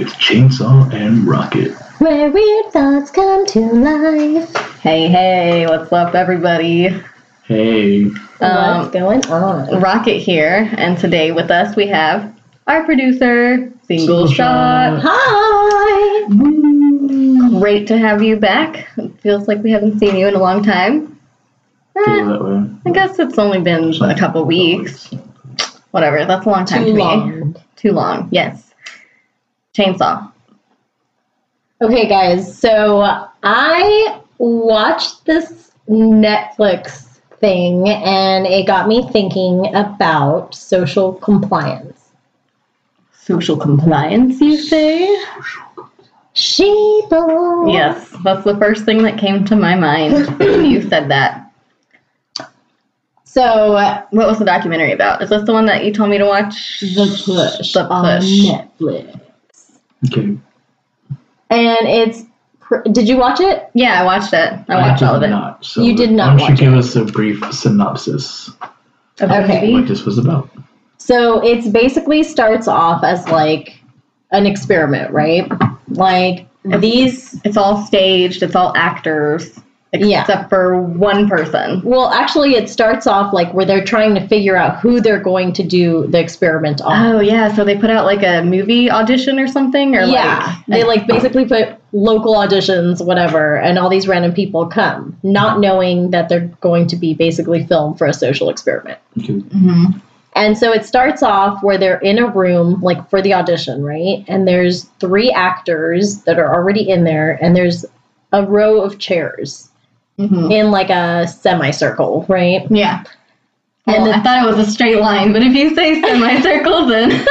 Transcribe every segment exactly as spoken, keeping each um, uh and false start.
with Chainsaw and Rocket. Where weird thoughts come to life. Hey, hey, what's up, everybody? Hey. Um, What's going on? Rocket here, and today with us we have our producer, Single, Single Shot. Shot. Hi! Great to have you back. It feels like we haven't seen you in a long time. Feel Eh, that way. I guess it's only been a couple weeks. Whatever, that's a long time Too to long. me. Too long, yes. Chainsaw. Okay, guys, so I watched this Netflix thing and it got me thinking about social compliance. Social compliance, you say? Sheeple. Yes, that's the first thing that came to my mind when you said that. So, uh, What was the documentary about? Is this the one that you told me to watch? The Push The on Push. Netflix. Okay. And it's, pr- did you watch it? Yeah, I watched it. I watched did all of it. Not, so You did not Why don't watch you give it. us a brief synopsis Of the Okay. movie? what this was about? So it's basically starts off as like an experiment, right? Like these, It's all staged. It's all actors, Yeah. except for one person. well, actually, it starts off like where they're trying to figure out who they're going to do the experiment on. Oh yeah, so they put out like a movie audition or something, or Yeah, like they like basically put local auditions, whatever, and all these random people come, not knowing that they're going to be basically filmed for a social experiment. Okay. Mm-hmm. And so it starts off where they're in a room, like for the audition, right? And there's three actors that are already in there, and there's a row of chairs Mm-hmm. in like a semicircle, right? Yeah. And Well, the- I thought it was a straight line, but if you say semicircle, then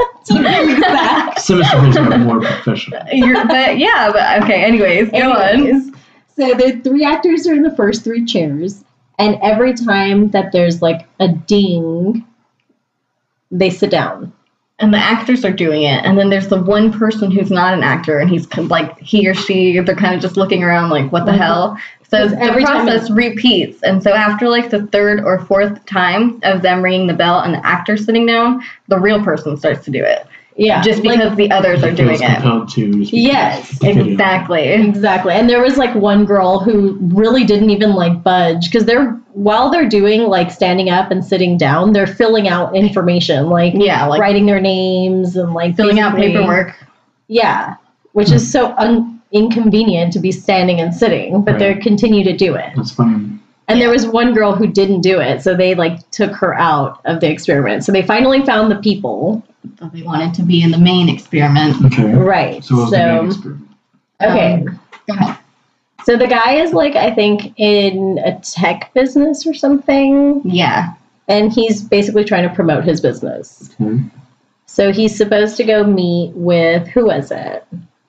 Semicircles are more professional. you're. But yeah, but okay. Anyways, go on. Anyways, so the three actors are in the first three chairs, and every time that there's like a ding, they sit down. And the actors are doing it, and then there's the one person who's not an actor, and he's k- like he or she, they're kind of just looking around like, what the Mhm. hell? So Because every the time process repeats, and so after like the third or fourth time of them ringing the bell and the actor sitting down, the real person starts to do it, Yeah, just like- because the others are It doing feels it. compelled to. just because Yes, it's fitting. Exactly. exactly. And there was like one girl who really didn't even like budge because they're while they're doing like standing up and sitting down, they're filling out information, like Yeah, like writing their names and like filling out basically- paperwork. Yeah, which is so un- inconvenient to be standing and sitting, but they Right. continue to do it. That's fine. And there was one girl who didn't do it, so they like took her out of the experiment. So they finally found the people. So they wanted to be in the main experiment. Okay. Right. So what was the main So experiment? okay. Um, Go ahead. So the guy is like I think in a tech business or something, Yeah. and he's basically trying to promote his business. Okay. So he's supposed to go meet with who was it?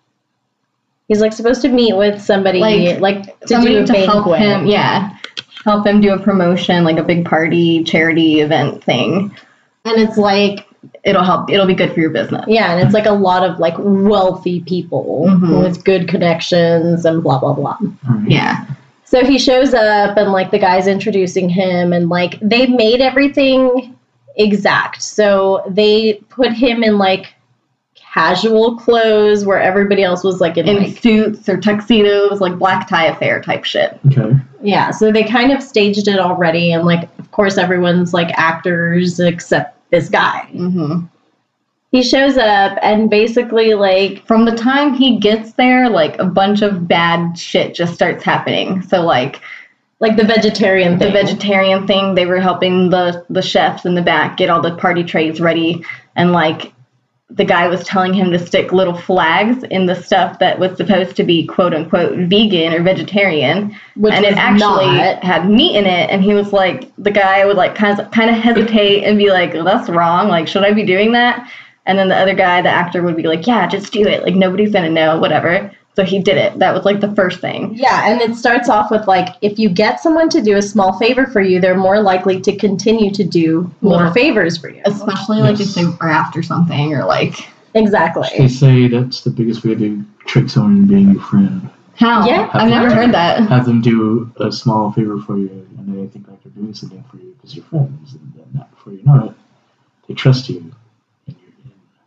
He's like supposed to meet with somebody Like, like, to Somebody do a to help banquet. him. Yeah. Help him do a promotion, like a big party, charity event thing. And it's like It'll help. It'll be good for your business. yeah, and it's like a lot of like wealthy people Mhm. with good connections and blah blah blah. All right. Yeah. So he shows up and like the guy's introducing him and like they made everything exact. So they put him in like casual clothes where everybody else was like in, In like suits or tuxedos, like black tie affair type shit. Okay. yeah. So they kind of staged it already and like of course everyone's like actors except this guy. Mm-hmm. He shows up and basically like From the time he gets there, like a bunch of bad shit just starts happening. So like like the vegetarian the thing. vegetarian thing, they were helping the the chefs in the back get all the party trays ready, and like the guy was telling him to stick little flags in the stuff that was supposed to be quote unquote vegan or vegetarian, Which and it was actually not. had meat in it. And he was like, the guy would like kind of kind of hesitate and be like, well, that's wrong. Like, should I be doing that? And then the other guy, the actor, would be like, yeah, just do it. Like nobody's gonna know, whatever. So he did it. That was like the first thing. Yeah, and it starts off with like if you get someone to do a small favor for you, they're more likely to continue to do more More. favors for you. Especially like Yes. if they were after something or like They Exactly. say that's the biggest way to trick someone into being your friend. how? Yeah. I've never heard that. Have them do a small favor for you, and they think like they're doing something for you because you're friends, and then not before you know it, they trust you, and you're in.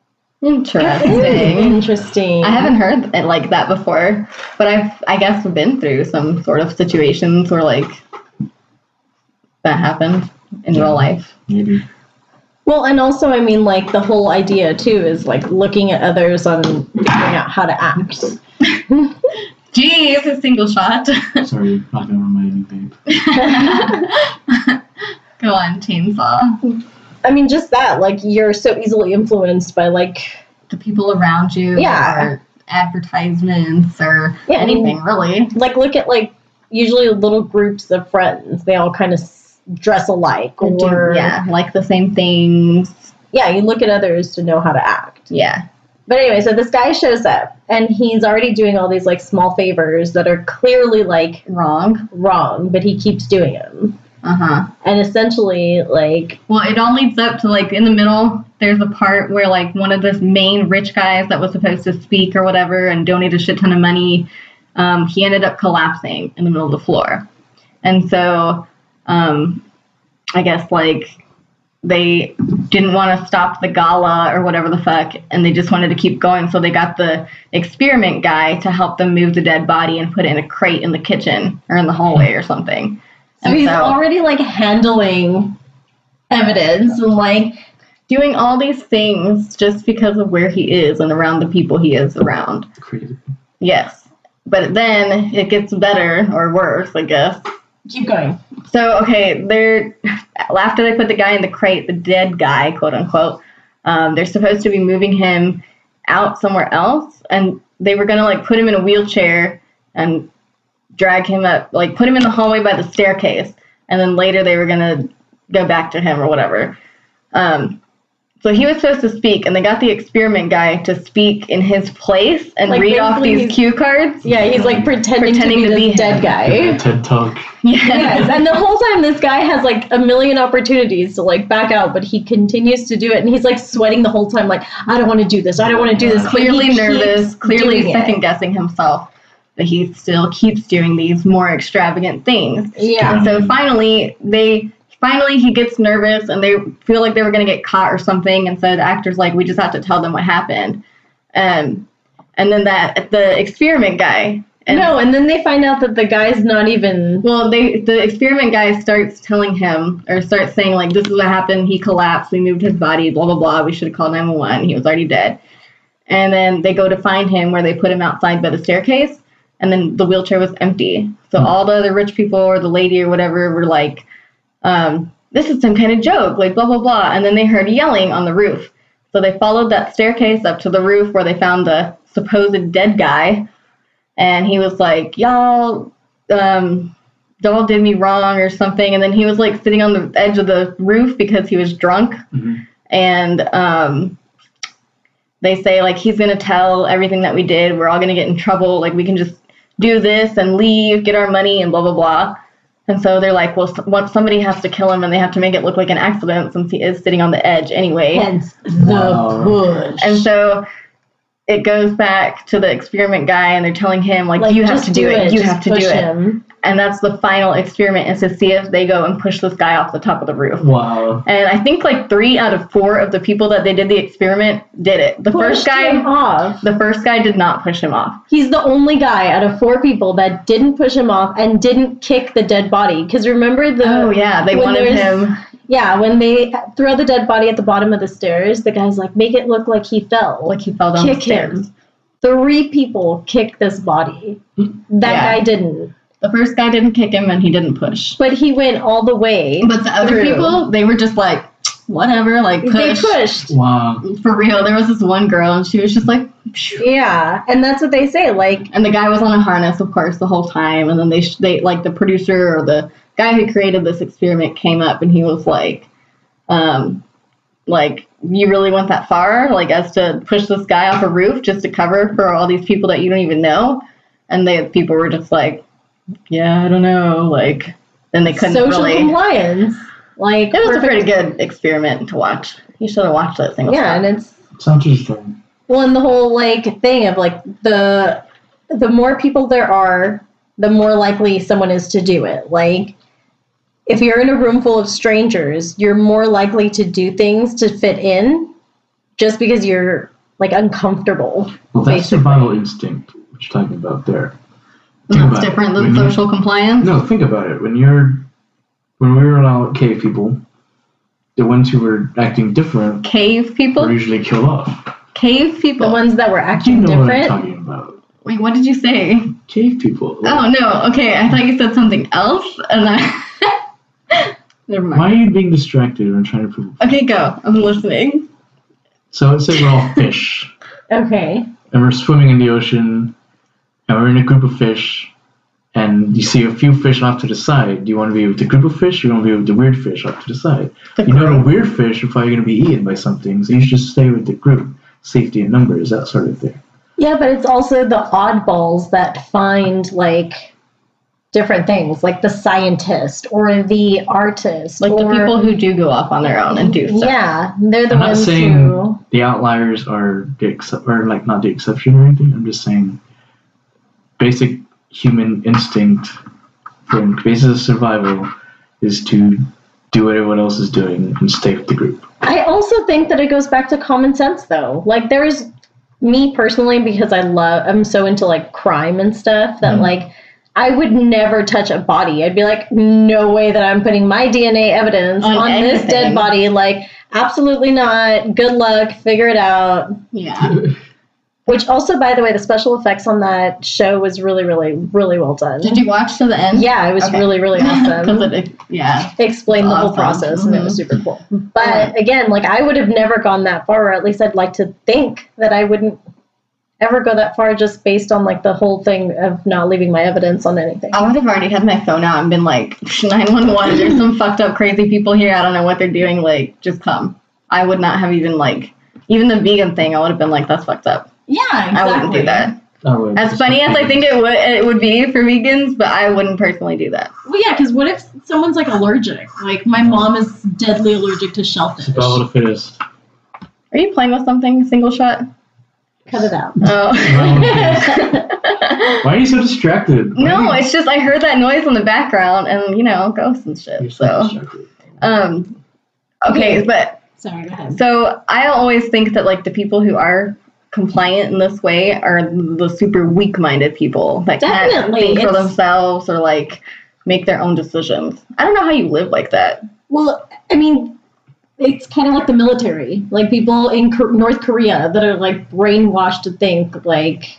Interesting. Interesting. I haven't heard it like that before, but I've, I guess, been through some sort of situations where, like, that happened in real life. Maybe. Well, and also, I mean, like, the whole idea, too, is, like, looking at others and figuring out how to act. Jeez, a single shot. Sorry, knocking over my new vape. Go on, chainsaw. I mean, just that, like, you're so easily influenced by, like... The people around you. Yeah. Or advertisements or Yeah, anything, I mean, really. Like, look at, like, usually little groups of friends. They all kind of dress alike. Or, yeah, like the same things. Yeah, you look at others to know how to act. Yeah. But anyway, so this guy shows up, and he's already doing all these, like, small favors that are clearly, like... Wrong. Wrong, but he keeps doing them. Uh-huh. And essentially, like... Well, it all leads up to, like, in the middle, there's a part where, like, one of the main rich guys that was supposed to speak or whatever and donate a shit ton of money, um, he ended up collapsing in the middle of the floor. And so, um, I guess, like, they didn't want to stop the gala or whatever the fuck, and they just wanted to keep going, so they got the experiment guy to help them move the dead body and put it in a crate in the kitchen or in the hallway or something. So and he's so, already, like, handling evidence and, like... doing all these things just because of where he is and around the people he is around. Crazy. Yes. But then it gets better, or worse, I guess. Keep going. So, okay, they're... After they put the guy in the crate, the dead guy, quote unquote, um, they're supposed to be moving him out somewhere else, and they were going to, like, put him in a wheelchair and drag him up, like, put him in the hallway by the staircase, and then later they were going to go back to him or whatever. Um, so he was supposed to speak, and they got the experiment guy to speak in his place and Like, read off basically these he's- cue cards. Yeah, he's, like, pretending, Pretending to be to this be dead him. guy. TED Talk. Yes, and the whole time this guy has, like, a million opportunities to, like, back out, but he continues to do it, and he's, like, sweating the whole time, like, I don't want to do this, I don't want to do this. But Clearly he nervous, keeps clearly doing it. second-guessing himself. But he still keeps doing these more extravagant things. Yeah. And so finally, they finally he gets nervous, and they feel like they were going to get caught or something. And so the actor's like, we just have to tell them what happened. Um, and then that the experiment guy. And, No, and then they find out that the guy's not even... Well, they the experiment guy starts telling him, or starts saying, like, this is what happened. He collapsed. We moved his body, blah, blah, blah. We should have called nine one one. He was already dead. And then they go to find him where they put him outside by the staircase. And then the wheelchair was empty. So Mm. all the other rich people or the lady or whatever were like, um, this is some kind of joke, like blah, blah, blah. And then they heard yelling on the roof. So they followed that staircase up to the roof where they found the supposed dead guy. And he was like, y'all, um, y'all did me wrong or something. And then he was like sitting on the edge of the roof because he was drunk. Mm-hmm. And um, they say, like, he's going to tell everything that we did. We're all going to get in trouble. Like, we can just do this and leave, get our money, and blah, blah, blah. And so they're like, well, so, somebody has to kill him, and they have to make it look like an accident since he is sitting on the edge anyway. Hence the Wow. push. And so it goes back to the experiment guy, and they're telling him, like, Like, you have just to do it. You just have to push do it. him. And that's the final experiment, is to see if they go and push this guy off the top of the roof. Wow. And I think like three out of four of the people that they did the experiment did it. The first Pushed him guy, off. the first guy did not push him off. He's the only guy out of four people that didn't push him off and didn't kick the dead body. Because remember the... Oh yeah, they when wanted there's- him. Yeah, when they throw the dead body at the bottom of the stairs, the guy's like, make it look like he fell. Like he fell down Kick the stairs. him. Three people kicked this body. That Yeah. guy didn't. The first guy didn't kick him, and he didn't push. But he went all the way. But the other through. people, they were just like, whatever, like push. They pushed. Wow. For real, there was this one girl, and she was just like, phew. Yeah, and that's what they say. Like, And the guy was on a harness, of course, the whole time. And then they, sh- they like, the producer or the guy who created this experiment came up, and he was like, um, like, you really went that far? Like, as to push this guy off a roof just to cover for all these people that you don't even know? And the people were just like, yeah, I don't know. Like, then they couldn't social really. compliance. Like, It was a perfect- pretty good experiment to watch. You should have watched that single Yeah, shot. and it's Sounds interesting. well, and the whole like thing of like the the more people there are, the more likely someone is to do it. Like, if you're in a room full of strangers, you're more likely to do things to fit in, just because you're like uncomfortable. Well, that's basically. survival instinct, what you're talking about there. That's Think about it. different than When you- social compliance. No, think about it. When you're, when we were all cave people, the ones who were acting different Cave people? were usually killed off. Cave people. The ones that were Do you acting know what I'm different. talking about? Wait, what did you say? Cave people. Oh, no. Okay, I thought you said something else, and I... Never mind. Why are you being distracted when I'm trying to prove? Okay, go. I'm listening. So let's say we're all fish, Okay. and we're swimming in the ocean, and we're in a group of fish, and you see a few fish off to the side. Do you want to be with the group of fish, or you want to be with the weird fish off to the side? The You know group. the weird fish are probably going to be eaten by something, so you should just stay with the group. Safety in numbers, that sort of thing. Yeah, but it's also the oddballs that find like different things, like the scientist or the artist, Like the or, people who do go off on their own and do stuff. Yeah, they're the I'm not ones saying who. the outliers are the ex- or like not the exception or anything. I'm just saying basic human instinct for the basis of survival is to do what everyone else is doing and stay with the group. I also think that it goes back to common sense, though. Like, there's me personally, because I love, I'm so into like crime and stuff that Mhm. like I would never touch a body. I'd be like, no way that I'm putting my D N A evidence On on, this anything. dead body. Like, absolutely not. Good luck. Figure it out. Yeah. Which also, by the way, the special effects on that show was really, really, really well done. Did you watch to the end? Yeah, it was Okay. really, really awesome. Because it, yeah. Explained the whole Awesome. process, and it was super cool. But again, like I would have never gone that far, or at least I'd like to think that I wouldn't ever go that far, just based on like the whole thing of not leaving my evidence on anything. I would have already had my phone out and been like, nine one one, there's some fucked up crazy people here. I don't know what they're doing. Like, just come. I would not have even like, even the vegan thing, I would have been like, that's fucked up. Yeah, exactly. I wouldn't do that. I would. As funny as I think it would it would be for vegans, but I wouldn't personally do that. Well, yeah, because what if someone's like allergic? Like my mom is deadly allergic to shellfish. Survival of the fittest. Are you playing with something? Single shot? Cut it out. Oh. Why are you so distracted? Why No, are you- it's just I heard that noise in the background and you know, ghosts and You're shit. so So distracted. um okay, but Sorry, go ahead. so I always think that like the people who are compliant in this way are the super weak-minded people that can't Definitely, think for it's- themselves or like make their own decisions. I don't know how you live like that. Well, I mean, it's kind of like the military. Like people in Kor- North Korea that are like brainwashed to think like,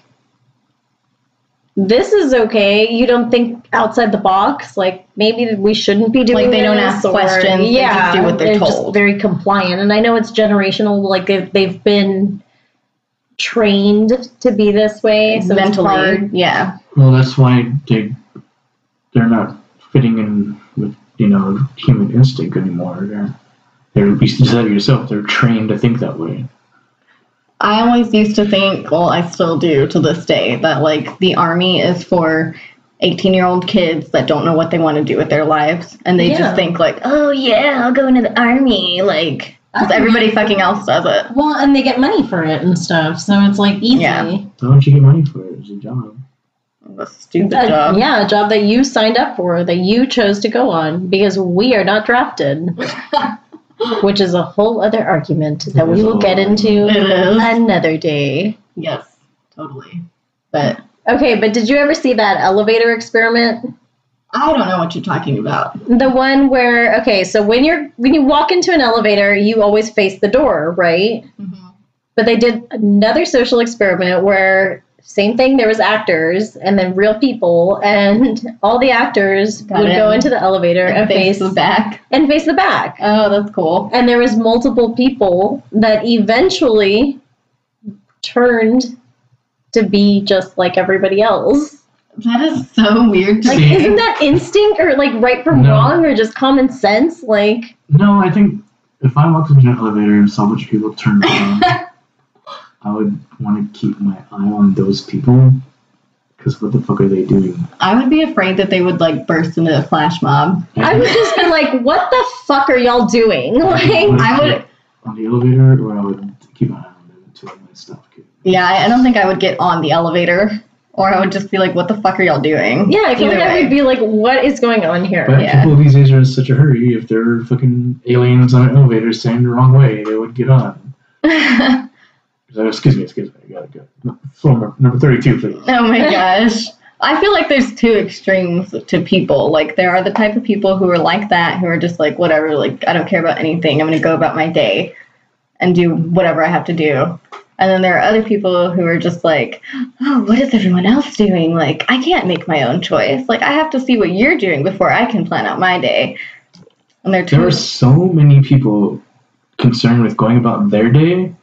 This is okay. You don't think outside the box. Like maybe we shouldn't be doing Like, they don't this, ask or- questions, they Yeah, just do what they're just told. very compliant. And I know it's generational. Like they've they've been trained to be this way, so Mentally, it's hard. yeah. Well, that's why they they're not fitting in with you know human instinct anymore. They're they're you said it yourself. They're trained to think that way. I always used to think, well, I still do to this day, that like the army is for eighteen year old kids that don't know what they want to do with their lives. And they Yeah. just think like, oh yeah, I'll go into the army. Like, because everybody fucking else does it. well, and they get money for it and stuff, so it's like easy. Yeah. Why don't you get money for it? It's a job. A stupid Uh, job. yeah, a job that you signed up for, that you chose to go on, because we are not drafted. Which is a whole other argument that we will get into It is. another day. Yes, totally. But Okay, but did you ever see that elevator experiment? I don't know what you're talking about. The one where, okay, so when you're when you walk into an elevator, you always face the door, right? But they did another social experiment where same thing, there was actors and then real people, and all the actors Got would it. go into the elevator and, And face face the back. and face the back. Oh, that's cool. And there was multiple people that eventually turned to be just like everybody else. That is so weird to Like, See? isn't that instinct or like right from No. wrong or just common sense? Like, No, I think if I walked into an elevator and saw a bunch of people turn around, I would want to keep my eye on those people. Because what the fuck are they doing? I would be afraid that they would like burst into a flash mob. I would just be like, what the fuck are y'all doing? Like, I would- on the elevator, or I would keep my eye on them until my stuff. Could. Yeah, I I don't think I would get on the elevator, or I would just be like, "What the fuck are y'all doing?" yeah, I feel Either like I way. would be like, what is going on here? But Yeah. people these days are in such a hurry. If there are fucking aliens on an elevator standing the wrong way, they would get on. So, excuse me, excuse me. I gotta go. Floor number thirty-two, please. Oh my gosh. I feel like there's two extremes to people. Like, there are the type of people who are like that, who are just like, whatever, like, I don't care about anything. I'm going to go about my day and do whatever I have to do. And then there are other people who are just like, oh, what is everyone else doing? Like, I can't make my own choice. Like, I have to see what you're doing before I can plan out my day. And they're There are two- so many people concerned with going about their day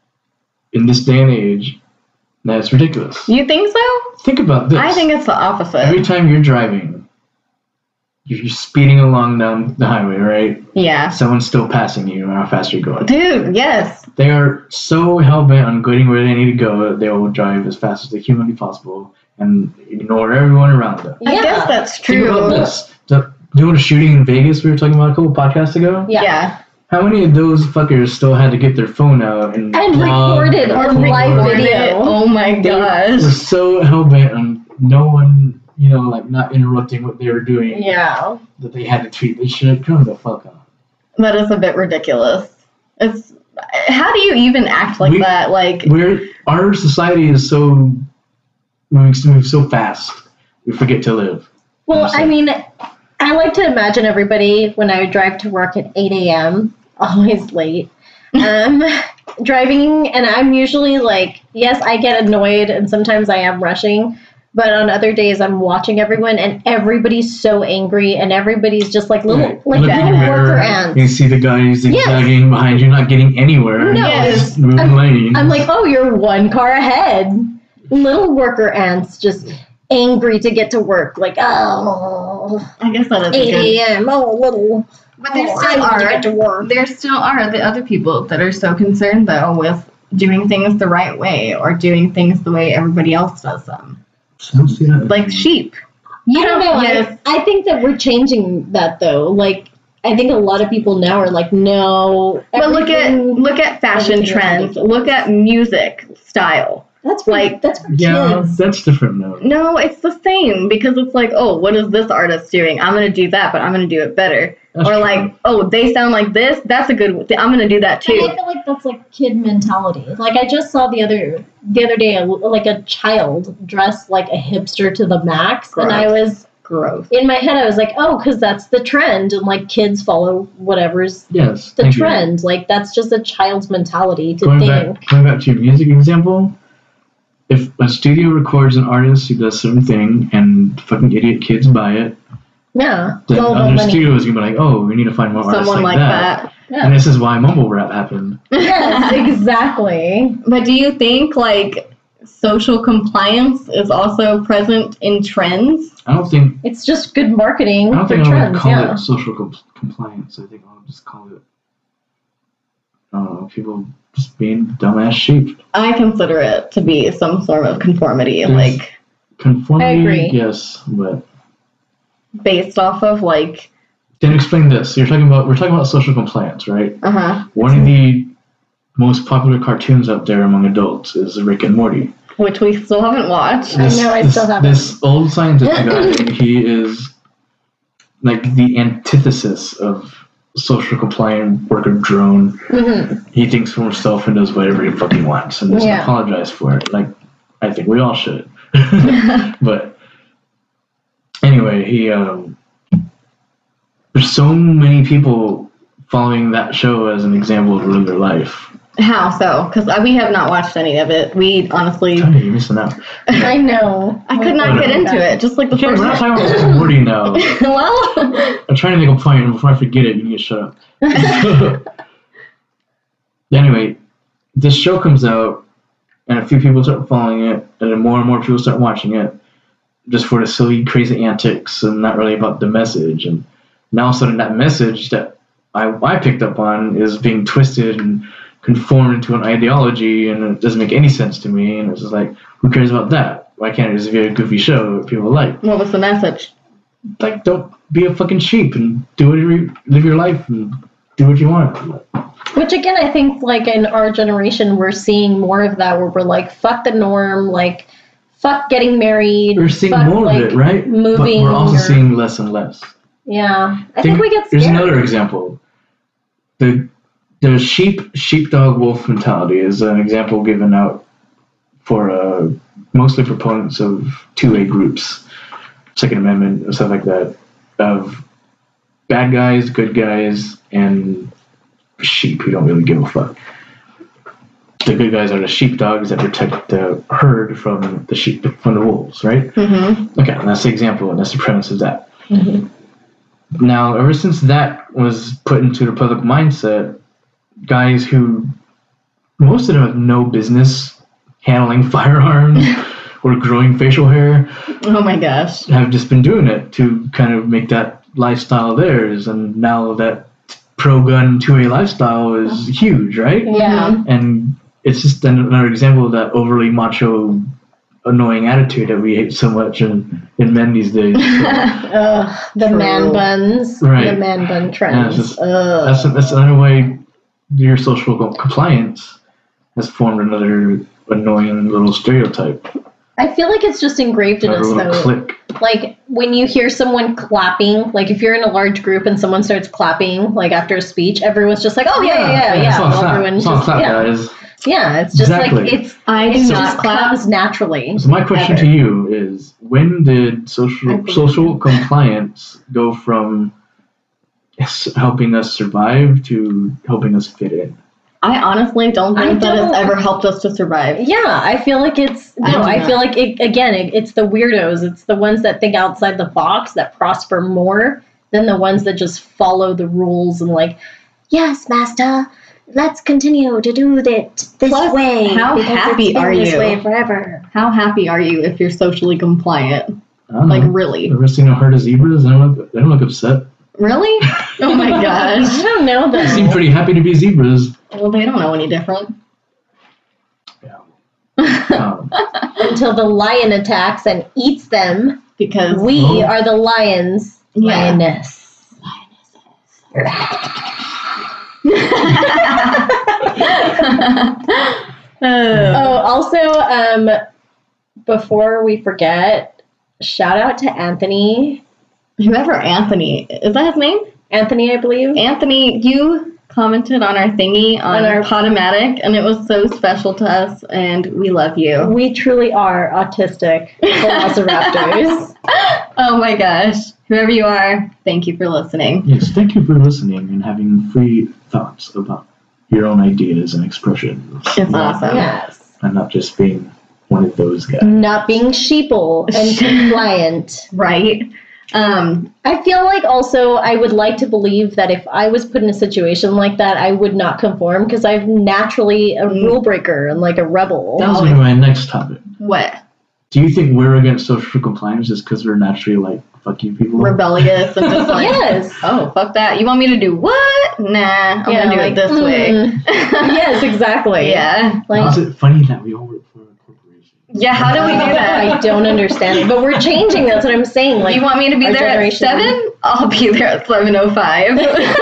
in this day and age that it's ridiculous. You think so? Think about this. I think it's the opposite. Every time you're driving, you're speeding along down the highway, right? Yeah. Someone's still passing you how fast you're going. Dude, yes. They are so hell-bent on getting where they need to go that they will drive as fast as they humanly possible and ignore everyone around them. I Yeah. guess that's Think about true. this. The, you know the shooting in Vegas we were talking about a couple podcasts ago? Yeah. Yeah. How many of those fuckers still had to get their phone out and, And vlog record it and or record live it? video. Oh my They gosh. were so hell-bent on no one, you know, like not interrupting what they were doing Yeah. that they had to tweet this shit. Come the fuck on. That is a bit ridiculous. It's how do you even act like We- that? Like, We're our society is so moving move so fast. We forget to live. Well, I mean, I like to imagine everybody when I would drive to work at eight a.m., always late, um, driving, and I'm usually like, yes, I get annoyed, and sometimes I am rushing, but on other days I'm watching everyone, and everybody's so angry, and everybody's just like little, Right. like Look in little the worker mirror, ants. You see the guy zigzagging behind you, not getting anywhere. No, He's it's- just moving I'm- lanes. I'm like, oh, you're one car ahead. Little worker ants just angry to get to work, like, oh, I guess that is a eight good. a.m., oh, little. But there oh, still I need to are get to work. there still are the other people that are so concerned though with doing things the right way or doing things the way everybody else does them, I don't see that. like sheep. I don't know. Yes. I, I think that we're changing that though. Like, I think a lot of people now are like, no. But look at everything- look at fashion everything is trends. ridiculous. Look at music style. that's for, like- like that's for Yeah, kids. that's different though. No, it's the same because it's like, oh, what is this artist doing? I'm gonna do that, but I'm gonna do it better. That's or true. like, oh, they sound like this. That's a good. I'm gonna do that And too. I feel like that's like kid mentality. Like I just saw the other the other day, a, like a child dressed like a hipster to the max, and I was Gross. in my head, I was like, oh, because that's the trend, and like kids follow whatever's Yes. the thank you. trend. Like that's just a child's mentality to Going think. back, going back to your music example, if a studio records an artist who does certain thing and fucking idiot kids buy it, Yeah, then Well, other money. studios are gonna be like, oh, we need to find more artists Someone like, like that. that. Yeah. And this is why mumble rap happened. Yes, exactly. But do you think like social compliance is also present in trends? I don't think It's just good marketing I don't for think I would trends. call Yeah. it social com- compliance. I think I would just call it, I don't know, people just being dumbass sheep. I consider it to be some sort of conformity, There's- like Conformity, I agree. yes, but based off of like, then explain this. You're talking about we're talking about social compliance, right? uh huh, One of the most popular cartoons out there among adults is Rick and Morty. which we still haven't watched. I know, I this, still haven't. This old scientist guy, he is like the antithesis of social compliant worker drone. Mhm. He thinks for himself and does whatever he fucking wants and doesn't Yeah. apologize for it. Like, I think we all should. But anyway, he um, there's so many people following that show as an example of living their life. How so? Because we have not watched any of it. We honestly, Tell me, you're missing out. I know. I could not get into it. Just like the Okay, first. we're not talking about Rick and Morty now. Well, I'm trying to make a point, and before I forget it, you need to shut up. Anyway, this show comes out, and a few people start following it, and then more and more people start watching it, just for the silly, crazy antics, and not really about the message. And now, all of a sudden, that message that I, I picked up on is being twisted and conformed into an ideology, and it doesn't make any sense to me. And it's just like, who cares about that? Why can't it just be a goofy show that people like? what was the message? Like, don't be a fucking sheep and do whatever you, live your life and do what you want. Which again, I think like in our generation, we're seeing more of that where we're like, fuck the norm, like, fuck getting married. We're seeing fuck, more like, of it, right? Moving. But we're also or- seeing less and less. Yeah, I think, we get There's scared. another example. The the sheep sheepdog wolf mentality is an example given out for uh, mostly proponents of two-way groups, Second Amendment and stuff like that, of bad guys, good guys, and sheep who don't really give a fuck. The good guys are the sheepdogs that protect the herd from the sheep from the wolves, right? Mm-hmm. Okay, and that's the example, and that's the premise of that. Mhm. Now, ever since that was put into the public mindset, guys who, most of them have no business handling firearms or growing facial hair, Oh my gosh. have just been doing it to kind of make that lifestyle theirs. And now that pro-gun two-way lifestyle is huge, right? Yeah. And it's just another example of that overly macho, annoying attitude that we hate so much in, in men these days. So, Ugh, the True. man buns. Right. The man bun Yeah, trends. it's just- Ugh. that's, that's another way your social compliance has formed another annoying little stereotype. I feel like it's just engraved in Another us, little though. clique. Like when you hear someone clapping, like if you're in a large group and someone starts clapping, like after a speech, everyone's just like, "Oh yeah, yeah, yeah." yeah. It's all Well, clap. everyone It's all just, clap, yeah. guys. yeah, it's just Exactly. like it's I it do just not clap. comes naturally. So my question Ever. to you is: when did I social believe social compliance go from s- helping us survive to helping us fit in? I honestly don't I think that don't- it's ever helped us to survive. Yeah, I feel like it's I no. do I, not. feel like it, again, it, it's the weirdos. It's the ones that think outside the box that prosper more than the ones that just follow the rules and like, yes, master, let's continue to do it this Plus, way. how because happy it's been are this you? way forever. How happy are you if you're socially compliant? I don't Like know. really? Ever seen a herd of zebras? They don't look. They don't look upset. Really? Oh my I gosh. don't know They seem though. pretty happy to be zebras. Well, they don't know any different. Um, Until the lion attacks and eats them, Because we Oh. are the lions. Yeah. Lioness. Uh, Oh, also, um, before we forget, shout out to Anthony. whoever Anthony is, that his name? Anthony, I believe. Anthony, you commented on our thingy on, On our- our Podomatic, and it was so special to us, and we love you. We truly are autistic velociraptors. Oh my gosh. Whoever you are, thank you for listening. yes, thank you for listening and having free thoughts about your own ideas and expressions. It's awesome. Yes. And not just being one of those guys. Not being sheeple and compliant. Right? Um, I feel like also I would like to believe that if I was put in a situation like that, I would not conform because I'm naturally a Mm. rule breaker and like a rebel. That was gonna be my next topic. what? Do you think we're against social compliance just because we're naturally like fuck you people? Rebellious and just like, Yes. oh, fuck that. You want me to do what? Nah, I'm Yeah, going to do like, it this way. mm. Yes, exactly. Yeah. How Like, is it funny that we all work for a corporation? Yeah, how do we do that? I don't understand it, but we're changing. That's what I'm saying. Like, you want me to be our there at generation- seven? I'll be there at seven oh five.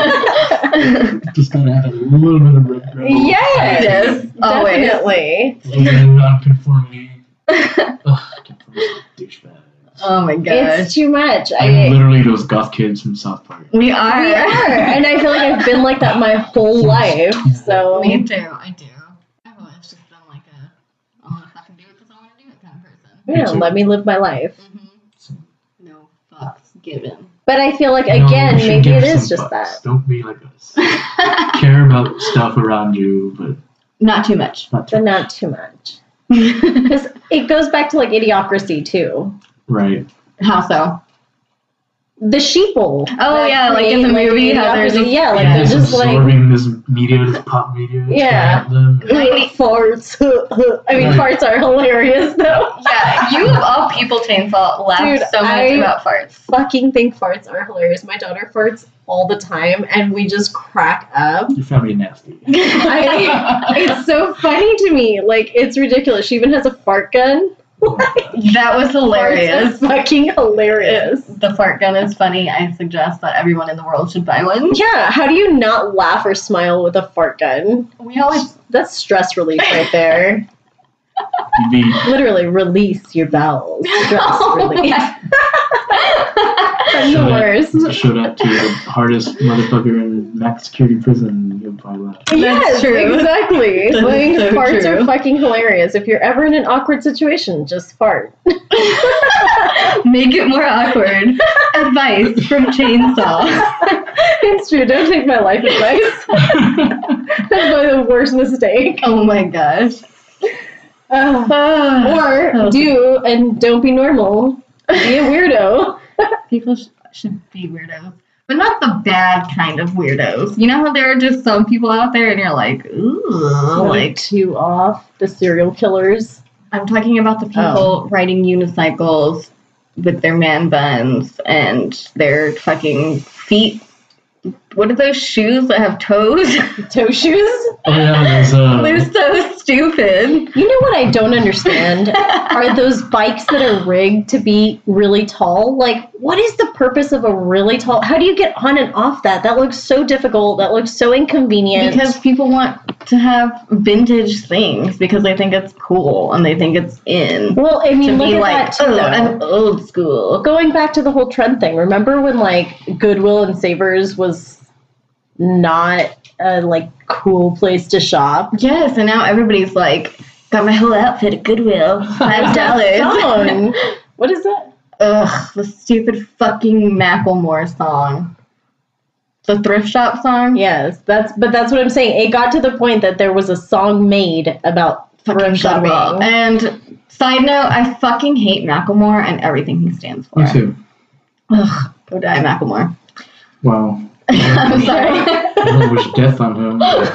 Just gotta have a little bit of red rebel. yes, Yes, always. definitely. A little bit of non-conformity. Ugh, conformist douchebags. Oh my gosh. It's too much. I'm I, literally those goth kids from South Park. We are. we are, and I feel like I've been like that my whole life. So Me too. I do. I've always just been like a, I want to fucking do it because I want to do it kind of person. yeah, Me too. let me live my life. Mm-hmm. No fucks given. But I feel like No, again, you should maybe give it is some just fucks. that. Don't be like us. Care about stuff around you, but Not too much. not too But not too much. Because it goes back to like idiocracy too. right. How so? The sheeple. Oh, that yeah, like in the create, movie, how they're idiocracy. just- yeah, like yeah. they're Just just like absorbing this media, this pop media. that's Yeah. coming at them. Ninety- farts. I mean, Right. farts are hilarious though. Yeah, you of all people, Chainsaw, laugh Dude, so much I- about farts. Fucking think farts are hilarious. My daughter farts all the time, and we just crack up. Your family nasty. I, it's so funny to me. Like, it's ridiculous. She even has a fart gun. That was Farts hilarious. are fucking hilarious. The fart gun is funny. I suggest that everyone in the world should buy one. Yeah, how do you not laugh or smile with a fart gun? We always That's stress relief right there. You'd be Literally, release your bowels. Stress Oh relief. my- That's the Showed up- worst. showed up to the hardest motherfucker in max security prison. You'll I laugh. Yes, true. exactly. That Like, is so farts true. are fucking hilarious. If you're ever in an awkward situation, just fart. Make it more awkward. Advice from Chainsaw. It's true. Don't take my life advice. That's my the worst mistake. Oh my gosh. Uh, Ah. or do and don't be normal. Be a weirdo. People sh- should be weirdos. But not the bad kind of weirdos. You know how there are just some people out there and you're like, ooh, Like like, too off. The serial killers. I'm talking about the people Oh. riding riding unicycles with their man buns and their fucking feet. What are those shoes that have toes? Toe shoes. Oh yeah, there's uh, They're so stupid. You know what I don't understand? Are those bikes that are rigged to be really tall? Like, what is the purpose of a really tall? How do you get on and off that? That looks so difficult. That looks so inconvenient. Because people want to have vintage things because they think it's cool and they think it's in. well, I mean, To look be at like, that too. oh, though. I'm old school. Going back to the whole trend thing. Remember when like Goodwill and Savers was not a like cool place to shop? Yes, and now everybody's like, got my whole outfit at Goodwill, five dollars. Song. What is that? Ugh, the stupid fucking Macklemore song. The thrift shop song? Yes, that's but that's what I'm saying. It got to the point that there was a song made about Fucking thrift shopping. Goodwill. And side note, I fucking hate Macklemore and everything he stands for. me too. Ugh, go die, Macklemore. Wow. I'm sorry. I don't wish death on him.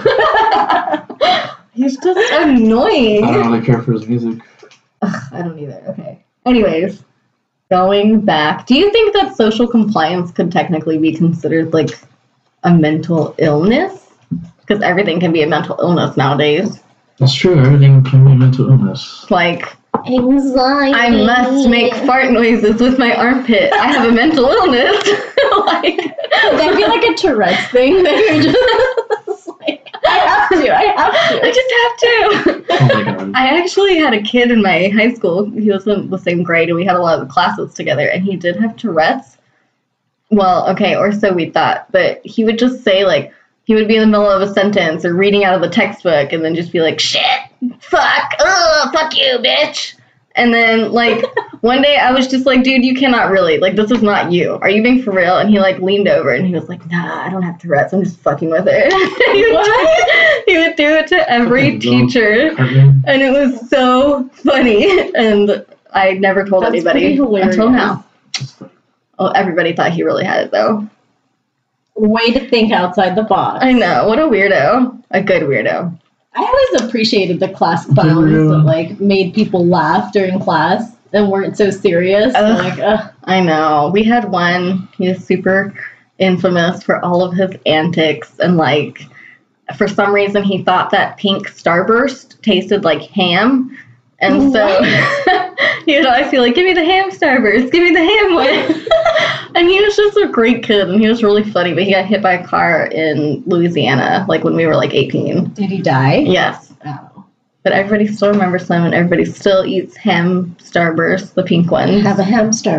But He's just annoying. I don't really care for his music. Ugh, I don't either. Okay. Anyways, going back, do you think that social compliance could technically be considered like a mental illness? Because everything can be a mental illness nowadays. That's true. Everything can be mental illness. Like, Anxiety. I must make fart noises with my armpit. I have a mental illness. Like, That'd be like a Tourette's thing. That you're just like, I have to. I have I to. just have to. Oh my god. I actually had a kid in my high school. He was in the same grade, and we had a lot of classes together, and he did have Tourette's. Well, okay, or so we thought. But he would just say, like, he would be in the middle of a sentence or reading out of the textbook and then just be like, shit, fuck, ugh, fuck you, bitch. And then, like, one day I was just like, dude, you cannot really, like, this is not you. Are you being for real? And he, like, leaned over and he was like, nah, I don't have Tourette's. I'm just fucking with it. he, would What? do, he would do it to every Fucking little teacher. Cartman. And it was so funny. And I never told That's anybody pretty hilarious. until now. That's funny. Oh, everybody thought he really had it, though. Way to think outside the box. I know. What a weirdo. A good weirdo. I always appreciated the class clowns True. that like made people laugh during class and weren't so serious. Ugh. Like, ugh. I know. We had one. He was super infamous for all of his antics. And, like, for some reason, he thought that pink Starburst tasted like ham. And so he would always be like, give me the ham Starburst. Give me the ham one. And he was just a great kid. And he was really funny. But he got hit by a car in Louisiana, like, when we were, like, eighteen. Did he die? Yes. Oh. But everybody still remembers him. And everybody still eats ham Starburst, the pink one. Have a hamster.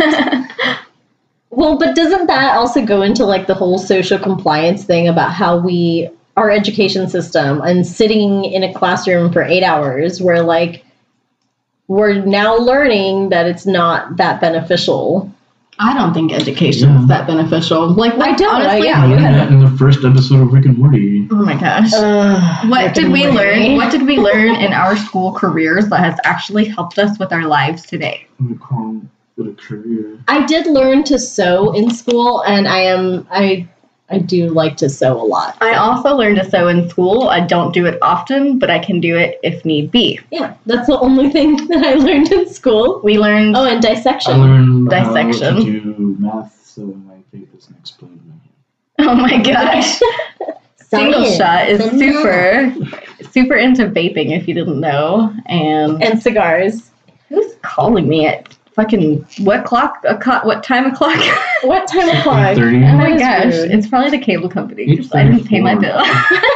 Well, but doesn't that also go into like the whole social compliance thing about how we, our education system and sitting in a classroom for eight hours where like we're now learning that it's not that beneficial. I don't think education Yeah. is that beneficial. Like, I don't, honestly, yeah. I we learned had- that in the first episode of Rick and Morty. oh my gosh. Ugh, What Rick did and we Morty. learn? What did we learn in our school careers that has actually helped us with our lives today? We call it a career. I did learn to sew in school, and I am I I do like to sew a lot. I also learned to sew in school. I don't do it often, but I can do it if need be. Yeah, that's the only thing that I learned in school. We learned Oh, and dissection. I learned Dissection. how to do math, so my faith is an exploded my oh my gosh. Single Science shot is and super super into vaping if you didn't know. And and cigars. who's calling me at fucking what clock? A co- what time o'clock? What time eight o'clock? thirty. Oh That my is gosh, rude. it's probably the cable company because I didn't pay my bill.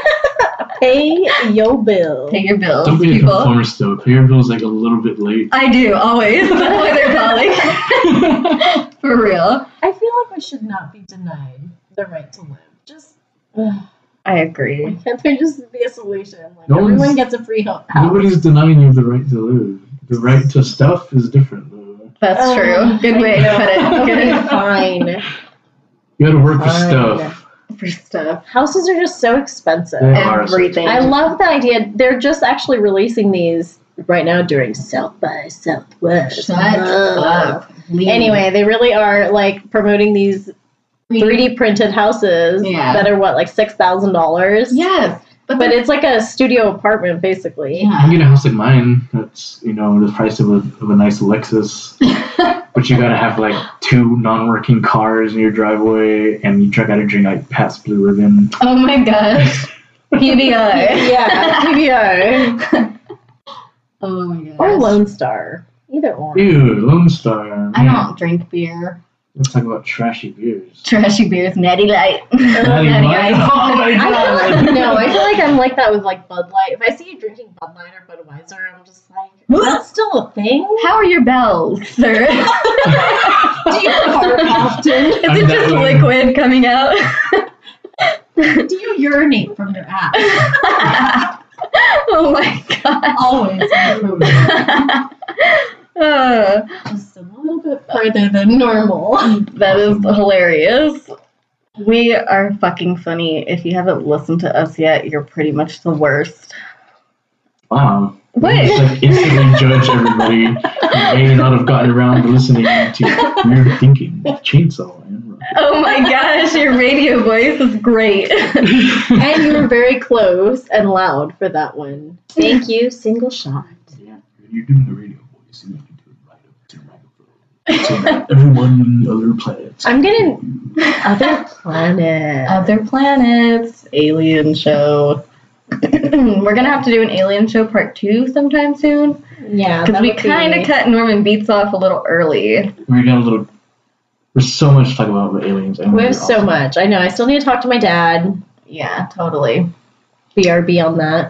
Pay your bill. Pay your bills, Don't be a people. conformist though. Pay your bills like a little bit late. I do, always. That's why they're calling. For real. I feel like we should not be denied the right to live. Just ugh. I agree. Can't there just be a solution? Like No everyone one's- gets a free ho- house. Nobody's denying you the right to live. The right to stuff is different, though. That's Oh, true. Good way to put it. Okay, Good fine. You gotta work for Fine. stuff. for stuff. Houses are just so expensive. They are so Everything. I love the idea. They're just actually releasing these right now during South by Southwest. Shut Ugh. up. Leave. Anyway, they really are like promoting these three D printed houses Yeah. that are what, like six thousand dollars. Yes. But, But the- it's like a studio apartment, basically. You can get a house like mine. That's, you know, the price of a, of a nice Lexus. But you gotta have like two non-working cars in your driveway, and you try gotta drink like Pabst Blue Ribbon. oh my gosh. P B I. Yeah, P B R Oh my gosh. or Lone Star, either or. Ew, Lone Star. I Man, don't drink beer. Let's talk about trashy beers. Trashy beers, Natty Light. Natty Light? Oh my I God. feel, no, I feel like I'm like that with like Bud Light. If I see you drinking Bud Light or Budweiser, I'm just like, that's still a thing. How are your bells, sir? Do you fart often? Is I'm it that just way. liquid coming out? Do you urinate from your ass? Oh my god. Always. Uh, Just a little bit further than normal. that is hilarious. We are fucking funny. If you haven't listened to us yet, you're pretty much the worst. Wow. What? You just, like, instantly judge everybody. You may not have gotten around to listening to Weird Thinking with Chainsaw. Man. Oh my gosh, your radio voice is great. And you were very close and loud for that one. Thank you, single shot. Yeah, when you're doing the radio voice, you need to do it right up to the microphone. So that everyone on the other planets. I'm gonna other planet. Other planets, alien show. We're gonna have to do an alien show part two sometime soon. Yeah, Because that we would be- kind of cut Norman Beats off a little early. We got a little. There's so much to talk about with aliens. And We have we're so awesome. much. I know. I still need to talk to my dad. Yeah, totally. B R B on that.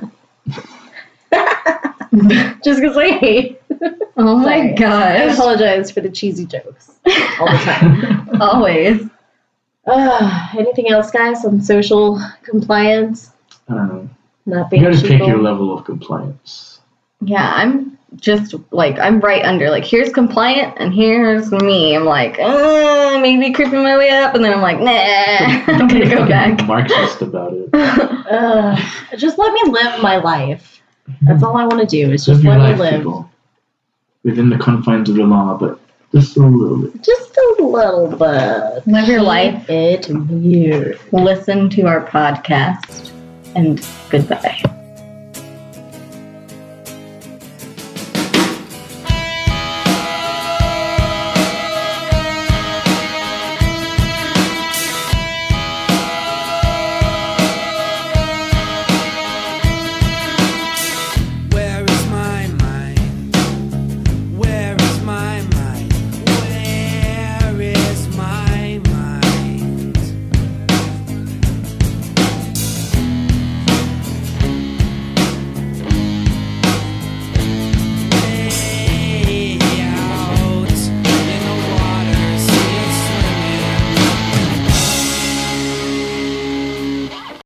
Just because I hate. Oh my Sorry. I gosh. apologize for the cheesy jokes all the time. Always. uh, anything else, guys, on social compliance? I don't know. Not You being gotta pick sheeple? your level of compliance. Yeah, I'm just like, I'm right under. Like, here's compliant and here's me. I'm like, uh, maybe creeping my way up. And then I'm like, nah, I'm going to go back. Marxist about it. Uh, just let me live my life. That's all I want to do is just Live your let me life, live. people. Within the confines of the law, but just a little bit. Just a little bit. Live your life. It weird. Listen to our podcast. And goodbye.